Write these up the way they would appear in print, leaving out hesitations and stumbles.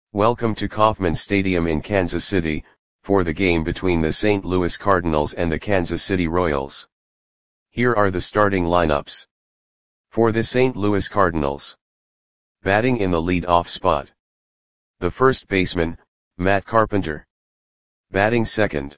Welcome to Kauffman Stadium in Kansas City, for the game between the St. Louis Cardinals and the Kansas City Royals. Here are the starting lineups. For the St. Louis Cardinals. Batting in the lead-off spot. The first baseman, Matt Carpenter. Batting second.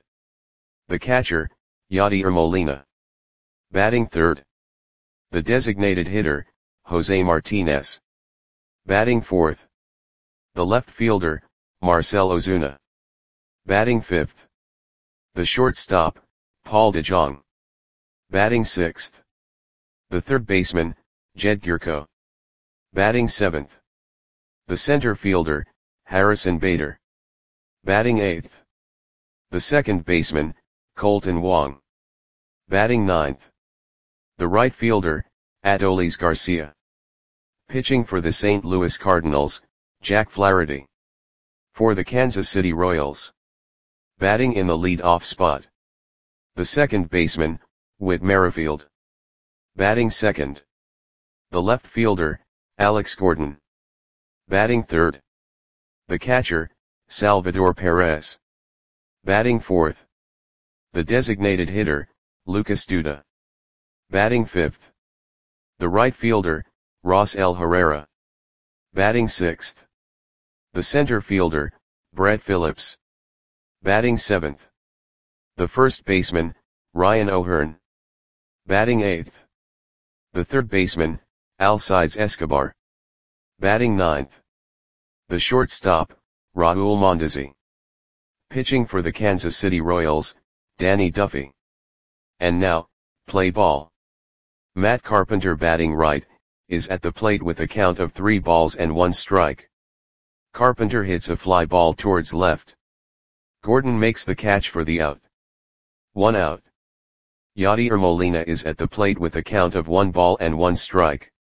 The catcher, Yadier Molina. Batting third. The designated hitter, Jose Martinez. Batting fourth. The left fielder, Marcell Ozuna. Batting fifth. The shortstop, Paul DeJong. Batting sixth. The third baseman, Jed Gyorko. Batting seventh. The center fielder, Harrison Bader. Batting eighth. The second baseman, Kolten Wong. Batting ninth. The right fielder, Adolis Garcia. Pitching for the St. Louis Cardinals, Jack Flaherty. For the Kansas City Royals. Batting in the lead-off spot. The second baseman, Whit Merrifield. Batting second. The left fielder, Alex Gordon. Batting third. The catcher, Salvador Perez. Batting fourth. The designated hitter, Lucas Duda. Batting fifth. The right fielder, Rosell Herrera. Batting sixth. The center fielder, Brett Phillips. Batting seventh. The first baseman, Ryan O'Hearn. Batting eighth. The third baseman, Alcides Escobar. Batting ninth. The shortstop, Raul Mondesi. Pitching for the Kansas City Royals, Danny Duffy. And now, play ball. Matt Carpenter batting right, is at the plate with a count of 3 balls and 1 strike. Carpenter hits a fly ball towards left. Gordon makes the catch for the out. 1 out. Yadier Molina is at the plate with a count of 1 ball and 1 strike.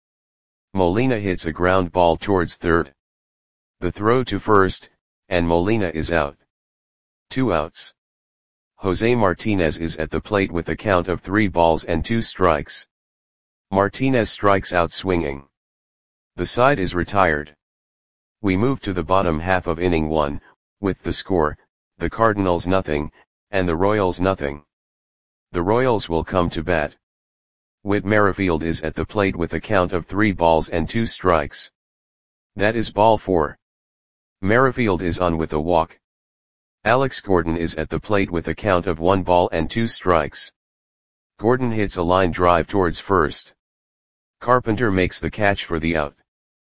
Molina hits a ground ball towards third. The throw to first, and Molina is out. 2 outs. Jose Martinez is at the plate with a count of 3 balls and 2 strikes. Martinez strikes out swinging. The side is retired. We move to the bottom half of inning 1, with the score, the Cardinals 0, and the Royals 0. The Royals will come to bat. Whit Merrifield is at the plate with a count of 3 balls and 2 strikes. That is ball 4. Merrifield is on with a walk. Alex Gordon is at the plate with a count of 1 ball and 2 strikes. Gordon hits a line drive towards first. Carpenter makes the catch for the out.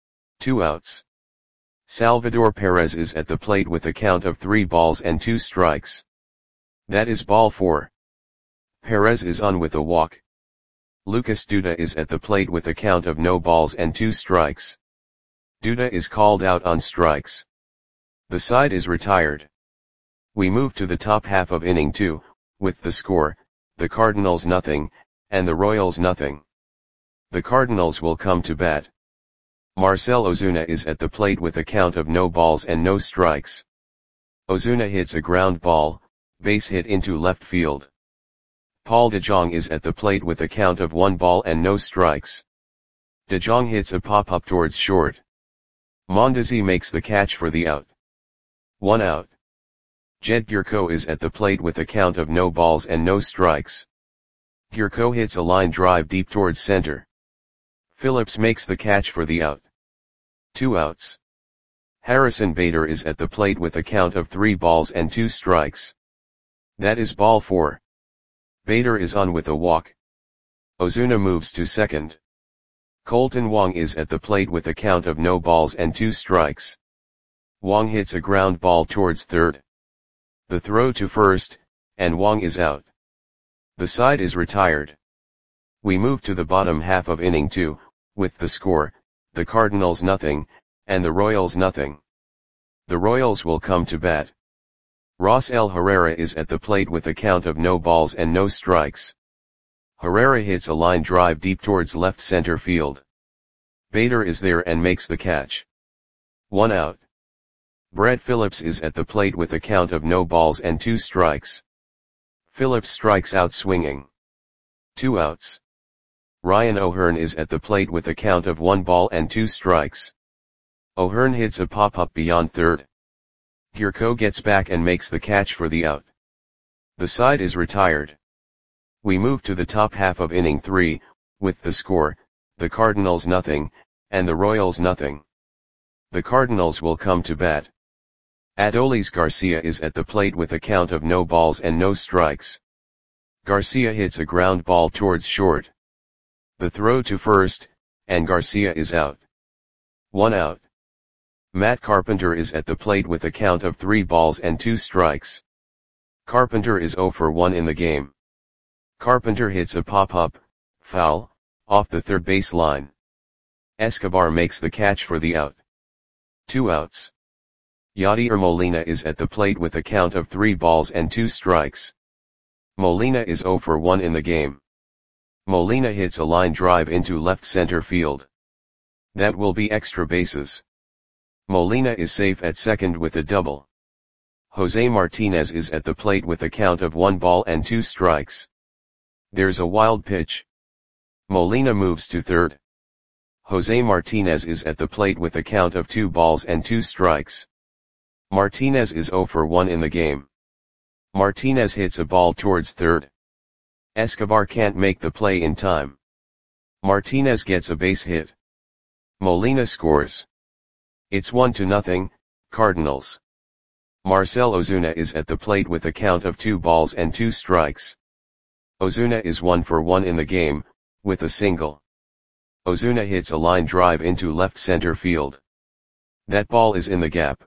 2 outs. Salvador Perez is at the plate with a count of 3 balls and 2 strikes. That is ball 4. Perez is on with a walk. Lucas Duda is at the plate with a count of no balls and 2 strikes. Duda is called out on strikes. The side is retired. We move to the top half of inning 2, with the score, the Cardinals 0, and the Royals 0. The Cardinals will come to bat. Marcell Ozuna is at the plate with a count of no balls and no strikes. Ozuna hits a ground ball, base hit into left field. Paul DeJong is at the plate with a count of 1 ball and no strikes. DeJong hits a pop-up towards short. Mondesi makes the catch for the out. 1 out. Jed Gyorko is at the plate with a count of no balls and no strikes. Gyorko hits a line drive deep towards center. Phillips makes the catch for the out. 2 outs. Harrison Bader is at the plate with a count of 3 balls and 2 strikes. That is ball 4. Bader is on with a walk. Ozuna moves to second. Kolten Wong is at the plate with a count of no balls and 2 strikes. Wong hits a ground ball towards third. The throw to first, and Wong is out. The side is retired. We move to the bottom half of inning 2, with the score, the Cardinals 0, and the Royals 0. The Royals will come to bat. Rosell Herrera is at the plate with a count of no balls and no strikes. Herrera hits a line drive deep towards left center field. Bader is there and makes the catch. 1 out. Brett Phillips is at the plate with a count of no balls and 2 strikes. Phillips strikes out swinging. 2 outs. Ryan O'Hearn is at the plate with a count of 1 ball and 2 strikes. O'Hearn hits a pop-up beyond third. Gurko gets back and makes the catch for the out. The side is retired. We move to the top half of inning 3, with the score, the Cardinals nothing, and the Royals nothing. The Cardinals will come to bat. Adolis Garcia is at the plate with a count of no balls and no strikes. Garcia hits a ground ball towards short. The throw to first, and Garcia is out. 1 out. Matt Carpenter is at the plate with a count of 3 balls and 2 strikes. Carpenter is 0 for 1 in the game. Carpenter hits a pop-up, foul, off the third base line. Escobar makes the catch for the out. 2 outs. Yadier Molina is at the plate with a count of 3 balls and 2 strikes. Molina is 0 for 1 in the game. Molina hits a line drive into left center field. That will be extra bases. Molina is safe at second with a double. Jose Martinez is at the plate with a count of 1 ball and 2 strikes. There's a wild pitch. Molina moves to third. Jose Martinez is at the plate with a count of 2 balls and 2 strikes. Martinez is 0 for 1 in the game. Martinez hits a ball towards third. Escobar can't make the play in time. Martinez gets a base hit. Molina scores. It's 1-0, Cardinals. Marcell Ozuna is at the plate with a count of 2 balls and 2 strikes. Ozuna is 1 for 1 in the game, with a single. Ozuna hits a line drive into left center field. That ball is in the gap.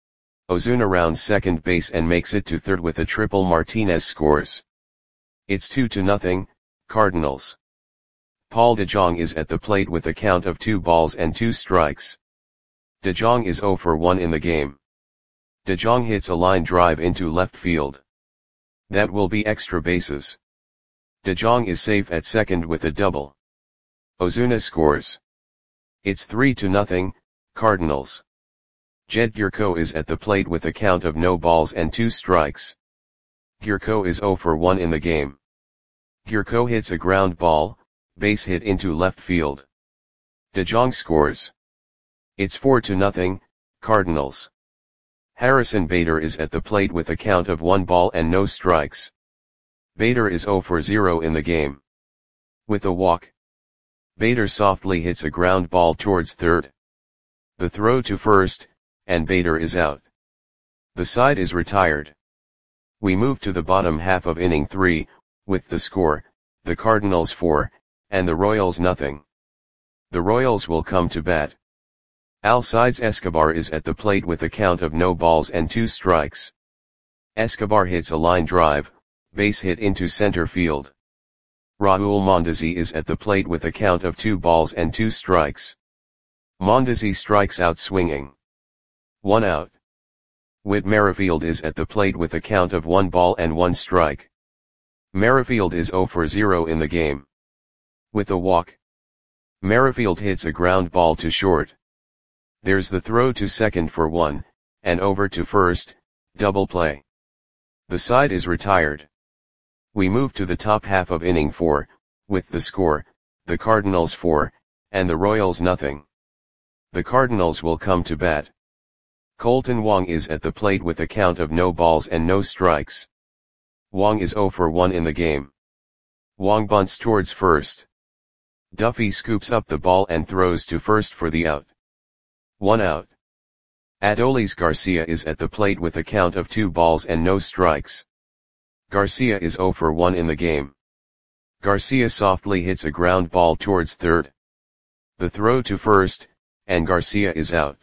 Ozuna rounds second base and makes it to third with a triple. Martinez scores. It's 2-0, Cardinals. Paul DeJong is at the plate with a count of 2 balls and 2 strikes. DeJong is 0 for 1 in the game. DeJong hits a line drive into left field. That will be extra bases. DeJong is safe at second with a double. Ozuna scores. It's 3-0, Cardinals. Jed Gurko is at the plate with a count of no balls and 2 strikes. Gurko is 0 for 1 in the game. Gurko hits a ground ball, base hit into left field. DeJong scores. It's 4-0, Cardinals. Harrison Bader is at the plate with a count of 1 ball and no strikes. Bader is 0 for 0 in the game. With a walk. Bader softly hits a ground ball towards third. The throw to first, and Bader is out. The side is retired. We move to the bottom half of inning 3, with the score, the Cardinals 4, and the Royals nothing. The Royals will come to bat. Alcides Escobar is at the plate with a count of no balls and 2 strikes. Escobar hits a line drive, base hit into center field. Raul Mondesi is at the plate with a count of 2 balls and 2 strikes. Mondesi strikes out swinging. 1 out. Whit Merrifield is at the plate with a count of 1 ball and 1 strike. Merrifield is 0 for 0 in the game. With a walk. Merrifield hits a ground ball to short. There's the throw to second for 1, and over to first, double play. The side is retired. We move to the top half of inning 4, with the score, the Cardinals 4, and the Royals nothing. The Cardinals will come to bat. Colton Wong is at the plate with a count of no balls and no strikes. Wong is 0 for 1 in the game. Wong bunts towards first. Duffy scoops up the ball and throws to first for the out. 1 out. Adolis Garcia is at the plate with a count of 2 balls and no strikes. Garcia is 0 for 1 in the game. Garcia softly hits a ground ball towards third. The throw to first, and Garcia is out.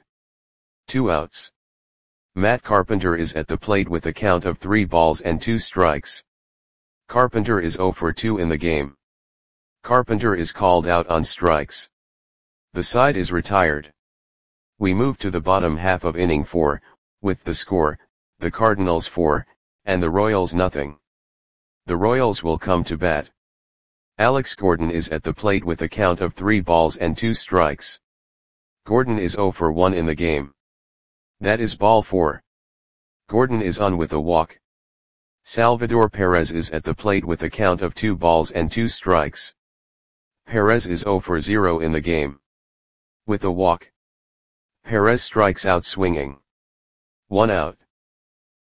2 outs. Matt Carpenter is at the plate with a count of 3 balls and 2 strikes. Carpenter is 0 for 2 in the game. Carpenter is called out on strikes. The side is retired. We move to the bottom half of inning 4, with the score, the Cardinals 4, and the Royals nothing. The Royals will come to bat. Alex Gordon is at the plate with a count of 3 balls and 2 strikes. Gordon is 0 for 1 in the game. That is ball 4. Gordon is on with a walk. Salvador Perez is at the plate with a count of 2 balls and 2 strikes. Perez is 0 for 0 in the game. With a walk. Perez strikes out swinging. 1 out.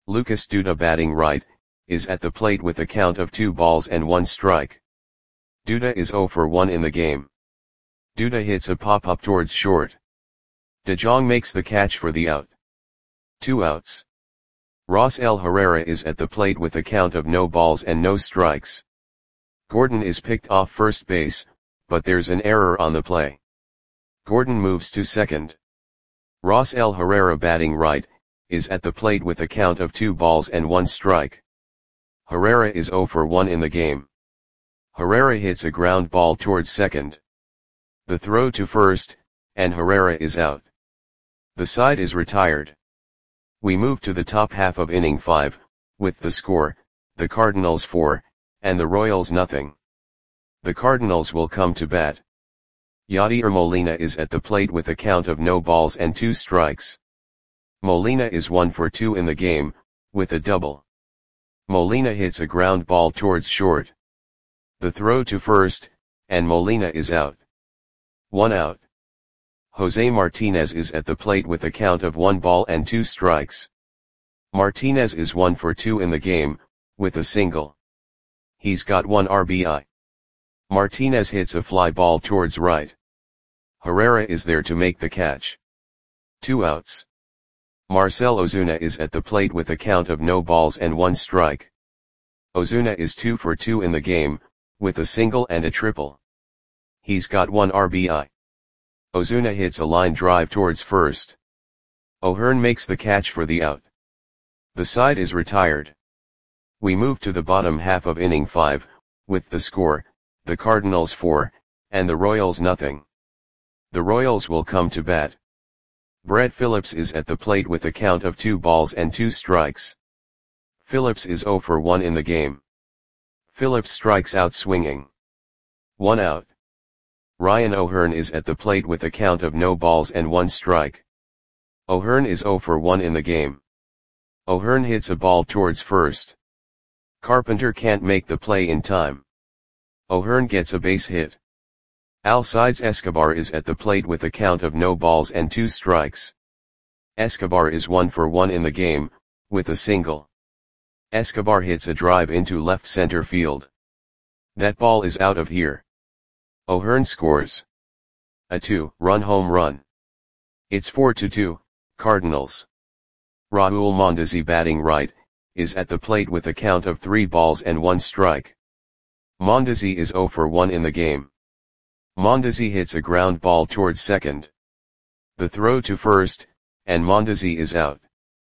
Lucas Duda batting right, is at the plate with a count of 2 balls and 1 strike. Duda is 0 for 1 in the game. Duda hits a pop-up towards short. De Jong makes the catch for the out. 2 outs. Rosell Herrera is at the plate with a count of no balls and no strikes. Gordon is picked off first base, but there's an error on the play. Gordon moves to second. Rosell Herrera batting right, is at the plate with a count of 2 balls and 1 strike. Herrera is 0 for 1 in the game. Herrera hits a ground ball towards second. The throw to first, and Herrera is out. The side is retired. We move to the top half of inning 5, with the score, the Cardinals 4, and the Royals nothing. The Cardinals will come to bat. Yadier Molina is at the plate with a count of no balls and 2 strikes. Molina is 1 for 2 in the game, with a double. Molina hits a ground ball towards short. The throw to first, and Molina is out. 1 out. Jose Martinez is at the plate with a count of 1 ball and 2 strikes. Martinez is 1 for 2 in the game, with a single. He's got 1 RBI. Martinez hits a fly ball towards right. Herrera is there to make the catch. 2 outs. Marcell Ozuna is at the plate with a count of no balls and 1 strike. Ozuna is 2 for 2 in the game, with a single and a triple. He's got 1 RBI. Ozuna hits a line drive towards first. O'Hearn makes the catch for the out. The side is retired. We move to the bottom half of inning 5, with the score, the Cardinals 4, and the Royals nothing. The Royals will come to bat. Brett Phillips is at the plate with a count of 2 balls and 2 strikes. Phillips is 0 for 1 in the game. Phillips strikes out swinging. 1 out. Ryan O'Hearn is at the plate with a count of no balls and 1 strike. O'Hearn is 0 for 1 in the game. O'Hearn hits a ball towards first. Carpenter can't make the play in time. O'Hearn gets a base hit. Alcides Escobar is at the plate with a count of no balls and 2 strikes. Escobar is 1 for 1 in the game, with a single. Escobar hits a drive into left center field. That ball is out of here. O'Hearn scores a 2-run home run. It's 4-2, Cardinals. Raul Mondesi batting right, is at the plate with a count of 3 balls and 1 strike. Mondesi is 0 for 1 in the game. Mondesi hits a ground ball towards second. The throw to first, and Mondesi is out.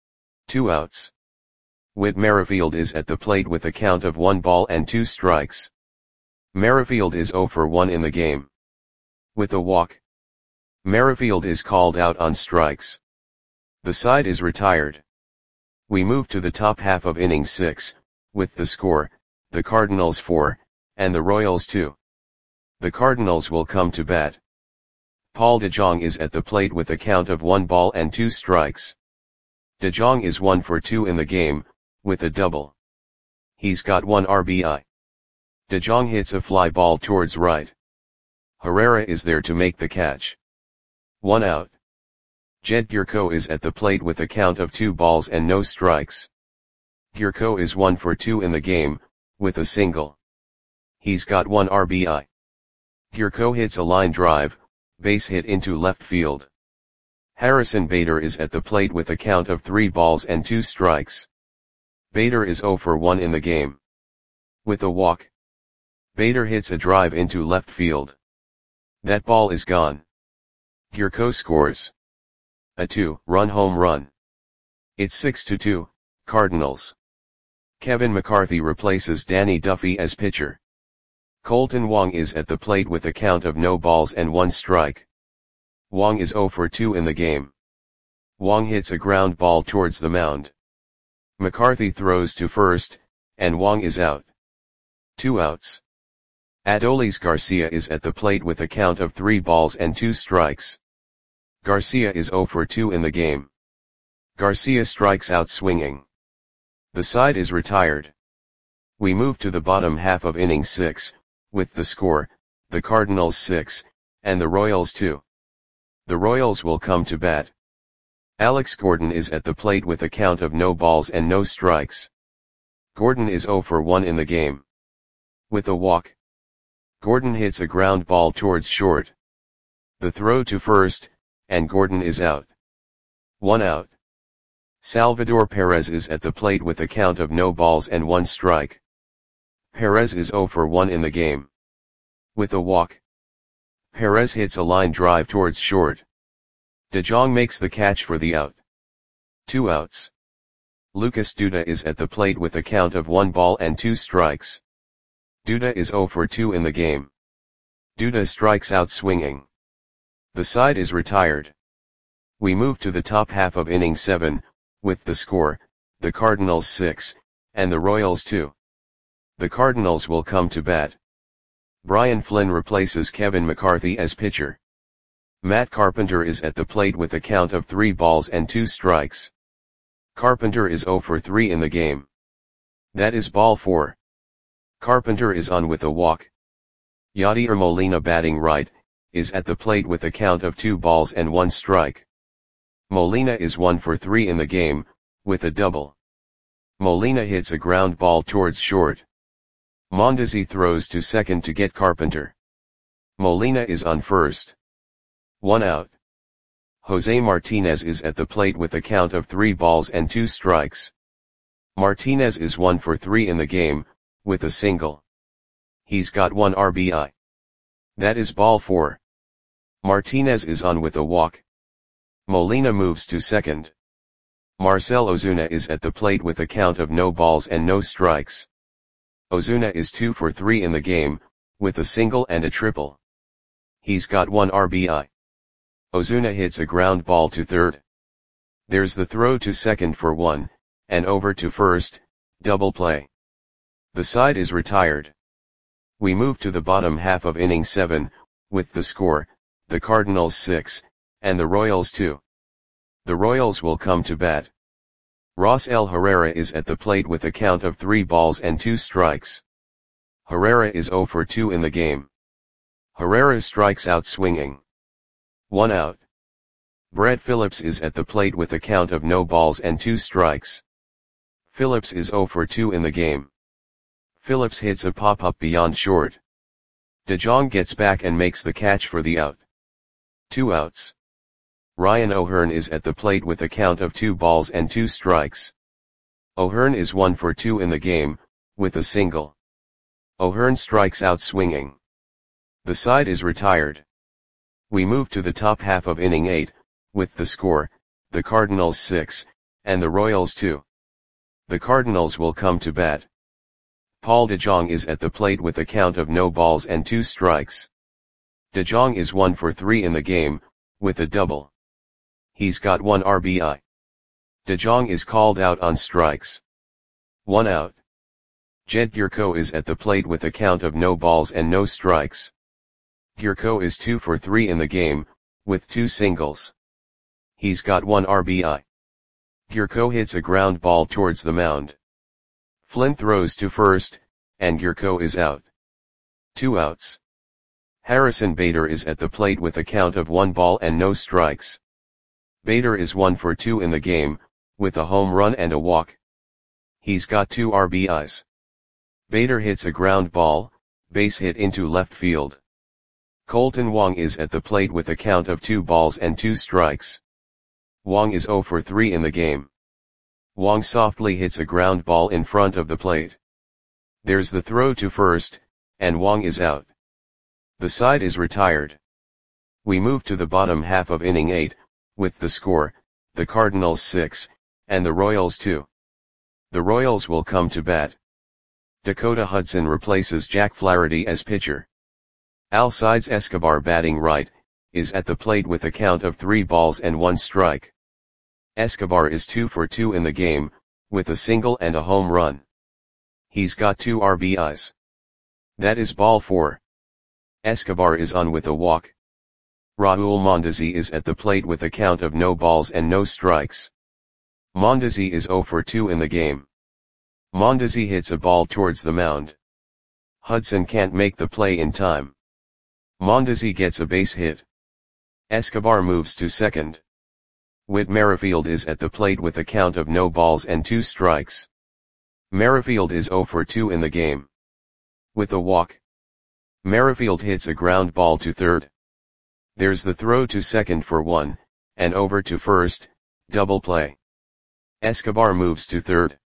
2 outs. Whit Merrifield is at the plate with a count of 1 ball and 2 strikes. Merrifield is 0 for 1 in the game. With a walk. Merrifield is called out on strikes. The side is retired. We move to the top half of inning 6, with the score, the Cardinals 4, and the Royals 2. The Cardinals will come to bat. Paul De Jong is at the plate with a count of 1 ball and 2 strikes. De Jong is 1 for 2 in the game, with a double. He's got 1 RBI. De Jong hits a fly ball towards right. Herrera is there to make the catch. 1 out. Jed Gyorko is at the plate with a count of 2 balls and no strikes. Gyorko is 1 for 2 in the game, with a single. He's got 1 RBI. Gyorko hits a line drive, base hit into left field. Harrison Bader is at the plate with a count of 3 balls and 2 strikes. Bader is 0 for 1 in the game. With a walk. Bader hits a drive into left field. That ball is gone. Gyorko scores a 2-run home run. It's 6-2, Cardinals. Kevin McCarthy replaces Danny Duffy as pitcher. Colton Wong is at the plate with a count of no balls and 1 strike. Wong is 0 for 2 in the game. Wong hits a ground ball towards the mound. McCarthy throws to first, and Wong is out. 2 outs. Adolis Garcia is at the plate with a count of 3 balls and 2 strikes. Garcia is 0 for 2 in the game. Garcia strikes out swinging. The side is retired. We move to the bottom half of inning 6, with the score, the Cardinals 6, and the Royals 2. The Royals will come to bat. Alex Gordon is at the plate with a count of no balls and no strikes. Gordon is 0 for 1 in the game. With a walk, Gordon hits a ground ball towards short. The throw to first, and Gordon is out. 1 out. Salvador Perez is at the plate with a count of no balls and 1 strike. Perez is 0 for 1 in the game. With a walk, Perez hits a line drive towards short. De Jong makes the catch for the out. 2 outs. Lucas Duda is at the plate with a count of 1 ball and 2 strikes. Duda is 0 for 2 in the game. Duda strikes out swinging. The side is retired. We move to the top half of inning 7, with the score, the Cardinals 6, and the Royals 2. The Cardinals will come to bat. Brian Flynn replaces Kevin McCarthy as pitcher. Matt Carpenter is at the plate with a count of 3 balls and 2 strikes. Carpenter is 0 for 3 in the game. That is ball 4. Carpenter is on with a walk. Yadier Molina, batting right, is at the plate with a count of 2 balls and 1 strike. Molina is 1 for 3 in the game, with a double. Molina hits a ground ball towards short. Mondesi throws to second to get Carpenter. Molina is on first. 1 out. Jose Martinez is at the plate with a count of 3 balls and 2 strikes. Martinez is 1 for 3 in the game, with a single. He's got 1 RBI. That is ball 4. Martinez is on with a walk. Molina moves to second. Marcell Ozuna is at the plate with a count of no balls and no strikes. Ozuna is 2 for 3 in the game, with a single and a triple. He's got 1 RBI. Ozuna hits a ground ball to third. There's the throw to second for 1, and over to first, double play. The side is retired. We move to the bottom half of inning 7, with the score, the Cardinals 6, and the Royals 2. The Royals will come to bat. Rosell Herrera is at the plate with a count of 3 balls and 2 strikes. Herrera is 0 for 2 in the game. Herrera strikes out swinging. 1 out. Brett Phillips is at the plate with a count of no balls and 2 strikes. Phillips is 0 for 2 in the game. Phillips hits a pop-up beyond short. De Jong gets back and makes the catch for the out. 2 outs. Ryan O'Hearn is at the plate with a count of 2 balls and 2 strikes. O'Hearn is 1 for 2 in the game, with a single. O'Hearn strikes out swinging. The side is retired. We move to the top half of inning 8, with the score, the Cardinals 6, and the Royals 2. The Cardinals will come to bat. Paul De Jong is at the plate with a count of no balls and 2 strikes. De Jong is 1 for 3 in the game, with a double. He's got 1 RBI. De Jong is called out on strikes. 1 out. Jed Gyorko is at the plate with a count of no balls and no strikes. Gyorko is 2 for 3 in the game, with 2 singles. He's got 1 RBI. Gyorko hits a ground ball towards the mound. Flynn throws to first, and Gyorko is out. 2 outs. Harrison Bader is at the plate with a count of 1 ball and no strikes. Bader is 1 for 2 in the game, with a home run and a walk. He's got 2 RBIs. Bader hits a ground ball, base hit into left field. Colton Wong is at the plate with a count of 2 balls and 2 strikes. Wong is 0 for 3 in the game. Wong softly hits a ground ball in front of the plate. There's the throw to first, and Wong is out. The side is retired. We move to the bottom half of inning 8, with the score, the Cardinals 6, and the Royals 2. The Royals will come to bat. Dakota Hudson replaces Jack Flaherty as pitcher. Alcides Escobar, batting right, is at the plate with a count of 3 balls and 1 strike. Escobar is 2 for 2 in the game, with a single and a home run. He's got 2 RBIs. That is ball 4. Escobar is on with a walk. Raul Mondesi is at the plate with a count of no balls and no strikes. Mondesi is 0 for 2 in the game. Mondesi hits a ball towards the mound. Hudson can't make the play in time. Mondesi gets a base hit. Escobar moves to second. Whit Merrifield is at the plate with a count of no balls and 2 strikes. Merrifield is 0 for 2 in the game. With a walk, Merrifield hits a ground ball to third. There's the throw to second for 1, and over to first, double play. Escobar moves to third.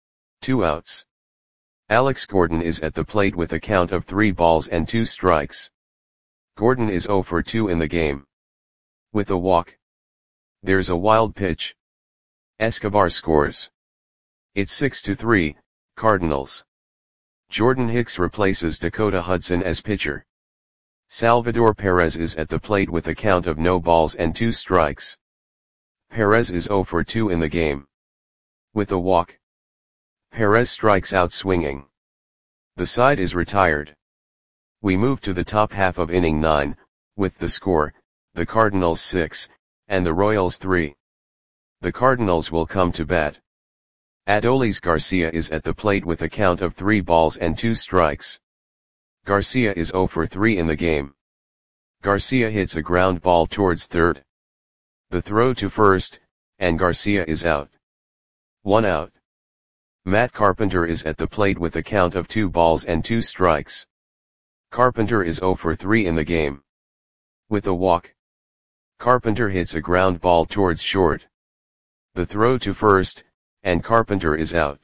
2 outs. Alex Gordon is at the plate with a count of 3 balls and 2 strikes. Gordon is 0 for 2 in the game. With a walk, there's a wild pitch. Escobar scores. It's 6-3, Cardinals. Jordan Hicks replaces Dakota Hudson as pitcher. Salvador Perez is at the plate with a count of no balls and 2 strikes. Perez is 0 for 2 in the game. With a walk, Perez strikes out swinging. The side is retired. We move to the top half of inning 9, with the score, the Cardinals 6, and the Royals 3. The Cardinals will come to bat. Adolis Garcia is at the plate with a count of 3 balls and 2 strikes. Garcia is 0 for 3 in the game. Garcia hits a ground ball towards third. The throw to first, and Garcia is out. 1 out. Matt Carpenter is at the plate with a count of 2 balls and 2 strikes. Carpenter is 0 for 3 in the game. With a walk, Carpenter hits a ground ball towards short. The throw to first, and Carpenter is out.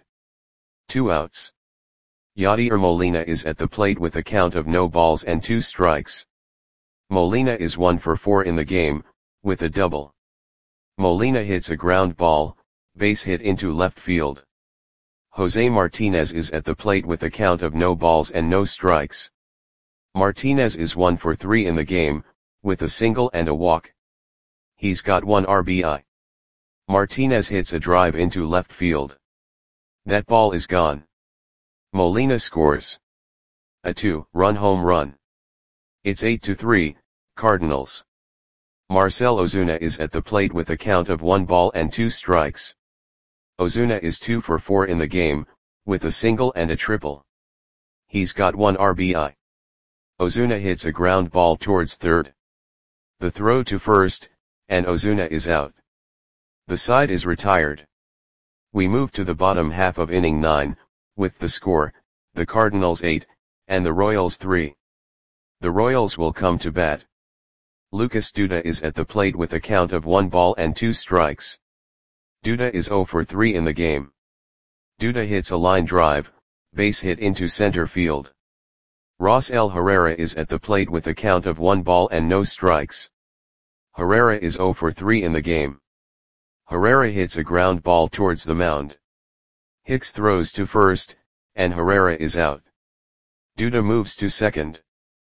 2 outs. Yadier Molina is at the plate with a count of no balls and 2 strikes. Molina is 1 for 4 in the game, with a double. Molina hits a ground ball, base hit into left field. Jose Martinez is at the plate with a count of no balls and no strikes. Martinez is 1 for 3 in the game, with a single and a walk. He's got 1 RBI. Martinez hits a drive into left field. That ball is gone. Molina scores a 2-run home run. It's 8-3, Cardinals. Marcell Ozuna is at the plate with a count of 1 ball and 2 strikes. Ozuna is 2 for 4 in the game, with a single and a triple. He's got 1 RBI. Ozuna hits a ground ball towards third. The throw to first, and Ozuna is out. The side is retired. We move to the bottom half of inning 9, with the score, the Cardinals 8, and the Royals 3. The Royals will come to bat. Lucas Duda is at the plate with a count of 1 ball and 2 strikes. Duda is 0 for 3 in the game. Duda hits a line drive, base hit into center field. Rosell Herrera is at the plate with a count of 1 ball and no strikes. Herrera is 0 for 3 in the game. Herrera hits a ground ball towards the mound. Hicks throws to first, and Herrera is out. Duda moves to second.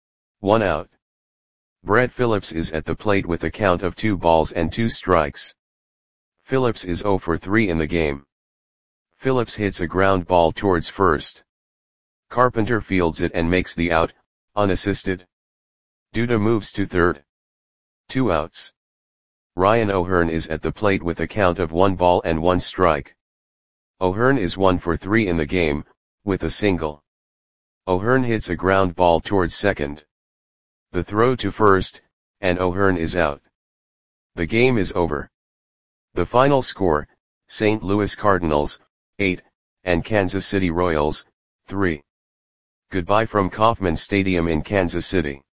1 out. Brett Phillips is at the plate with a count of 2 balls and 2 strikes. Phillips is 0 for 3 in the game. Phillips hits a ground ball towards first. Carpenter fields it and makes the out, unassisted. Duda moves to third. 2 outs. Ryan O'Hearn is at the plate with a count of 1 ball and 1 strike. O'Hearn is 1 for 3 in the game, with a single. O'Hearn hits a ground ball towards second. The throw to first, and O'Hearn is out. The game is over. The final score, St. Louis Cardinals, 8, and Kansas City Royals, 3. Goodbye from Kauffman Stadium in Kansas City.